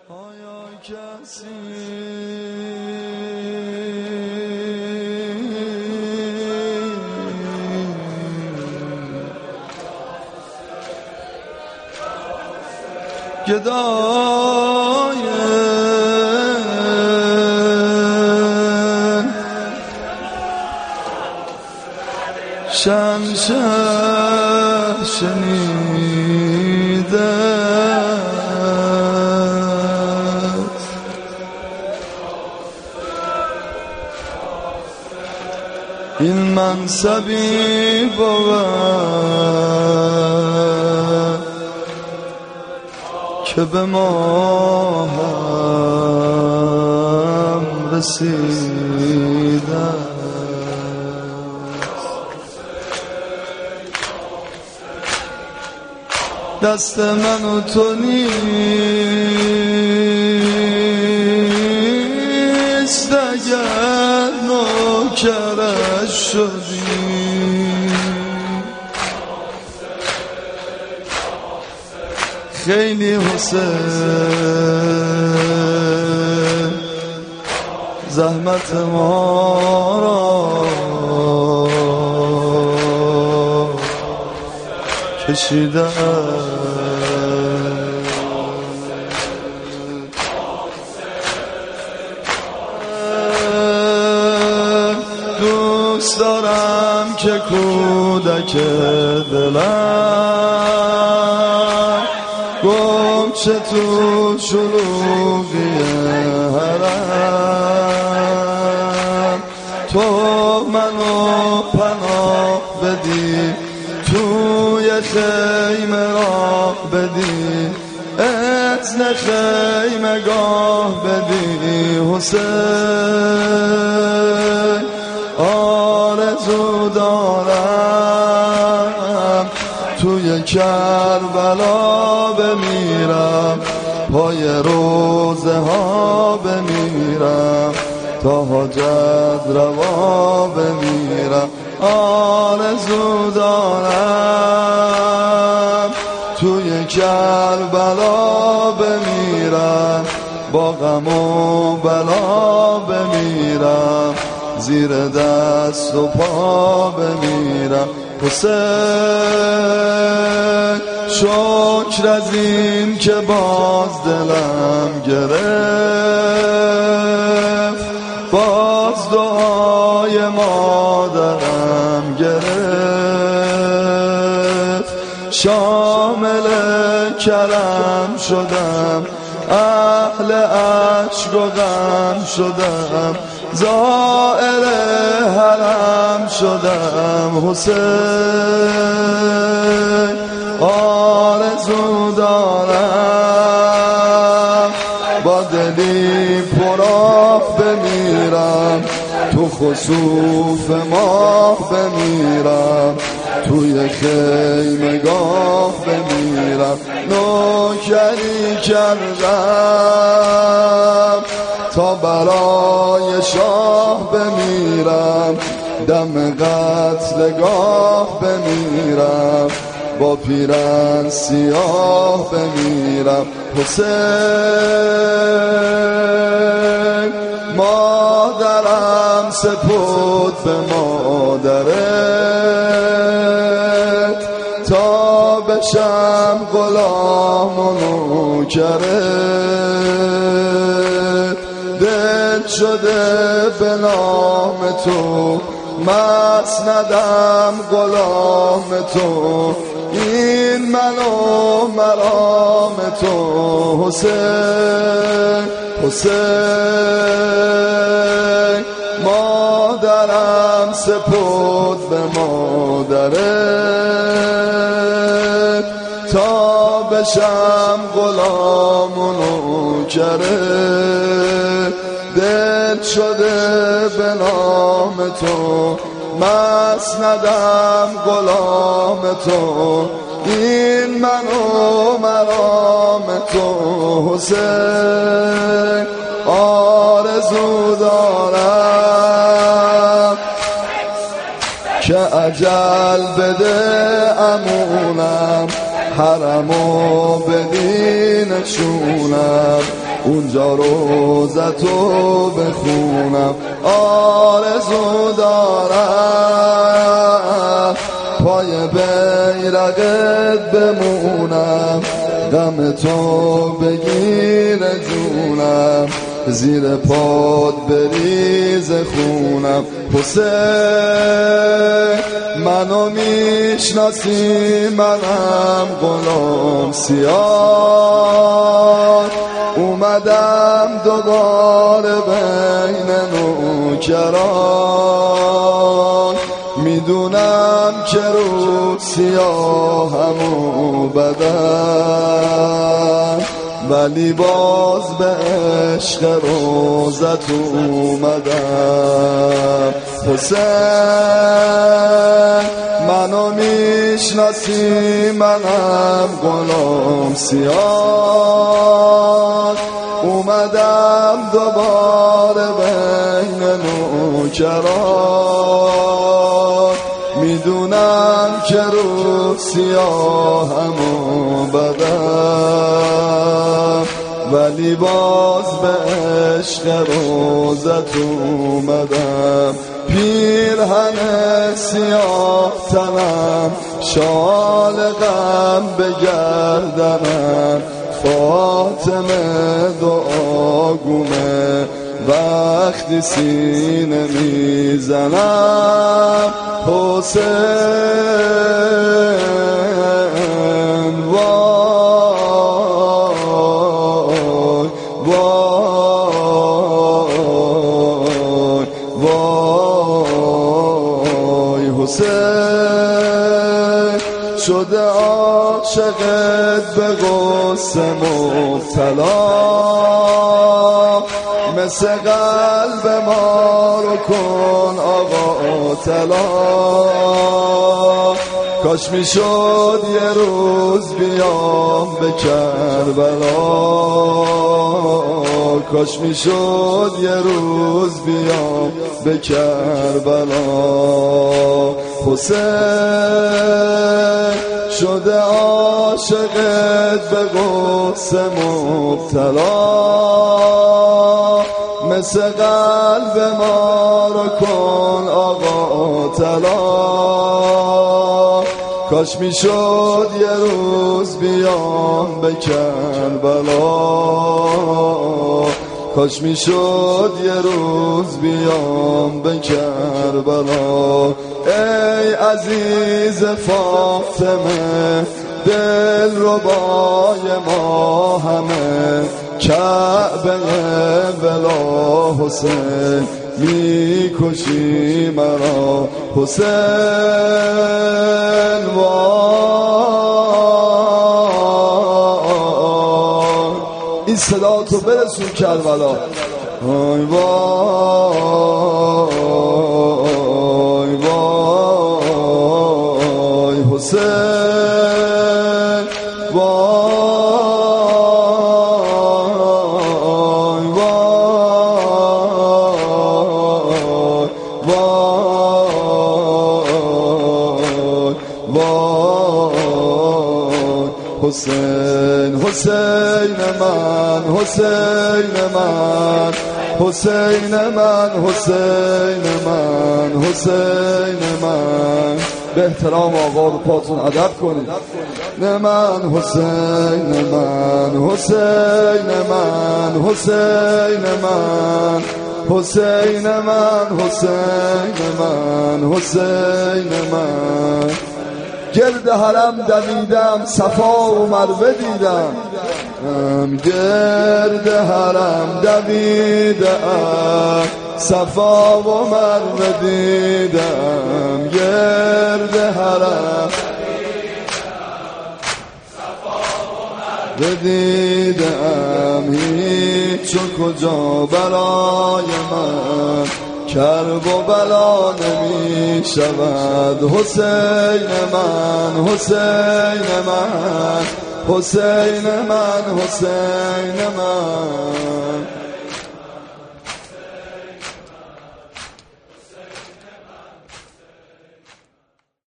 آیا کسی گدای شمشیر شنیده این منصبی بود که به ما هم رسیده دست من و تو نیست اگر نوکرش شدی خیلی حسین زحمت ما را کشیده دوست دارم که کودک دلم گم چه تو شلوغی حرم تو منو پناه بدی توی خیمه راه بدی اذن خیمه گاه بدی حسین آرزو دارم توی کربلا بمیرم پای روزه ها بمیرم تا حاجت روا بمیرم آرزو دارم توی کربلا بمیرم با غم و بلا بمیرم زیر دست و پا بمیرم حسین شکر از این که باز دلم گرفت باز دعای مادرم گرفت شامل کرم شدم اهل عشق و غم شدم زائر حرم شدم حسین آرزو دارم با دلی پراف بمیرم تو خسوف ماه بمیرم توی خیمگاه بمیرم نوکری کردم تا برای شاه بمیرم دم قتلگاه بمیرم با پیرن سیاه بمیرم حسین مادرم سپرد به مادرت تا بشم غلام و نوکرت دل شده به نام تو مسندم غلام تو این من و مرام تو حسین حسین مادرم سپرد به مادرت تا بشم غلام و نوکرت دل شده به نام تو مسندم غلام تو این من و مرام تو حسین آرزو دارم که اجل بده امونم حرمو بدی نشونم اونجا روزتو بخونم. آرزو دارم پای بیرقت بمونم، غم تو بگیره جونم، زیر پاد بریز خونم. حسین منو میشناسی، منم غلام سیاه، اومدم دوباره بین نوکران، میدونم که رو سیاهم و بدم، ولی باز به عشق روزت اومدم. حسین منو میشناسی، منم غلام سیاه، اومدم دوباره بین نوکران، میدونم که رو سیاهم و بدم، ولی باز به عشق روزت اومدم. پیرهن سیاه تنم، شال غم به گردنم، فاطمه دعاگومه وقتی سینه میزنم. حسین وای وای وای حسین شده عاشقت به غصه مبتلا، مثل قلب ما رو کن آقا طلا. کاش میشد یه روز بیام به کربلا، کاش میشد یه روز بیام به کربلا. حسین شده عاشقت به غصه مبتلا، مثل قلب ما رو کن آقا طلا. کاش میشد یه روز بیام به کربلا، کاش میشد یه روز بیام به کربلا. ای عزیز فاطمه دل ربای ما همه، کعبه ولا حسین میکشی مرا. حسین وای این صدا تو برسون کربلا. وای وای وای حسین وای وای حسین حسین من حسین من حسین من حسین من حسین من. به احترام آقا رو پاتون ادب کنید. نه من حسین من حسین من حسین من حسین من حسین من حسین من. گرد حرم دویدم صفا و مروه دیدم، گرد حرم دویدم صفا و مروه دیدم، گرد حرم دیدم هیچ و کجا برای من کرب و بلا نمی شود. حسین من حسین من حسین من حسین من.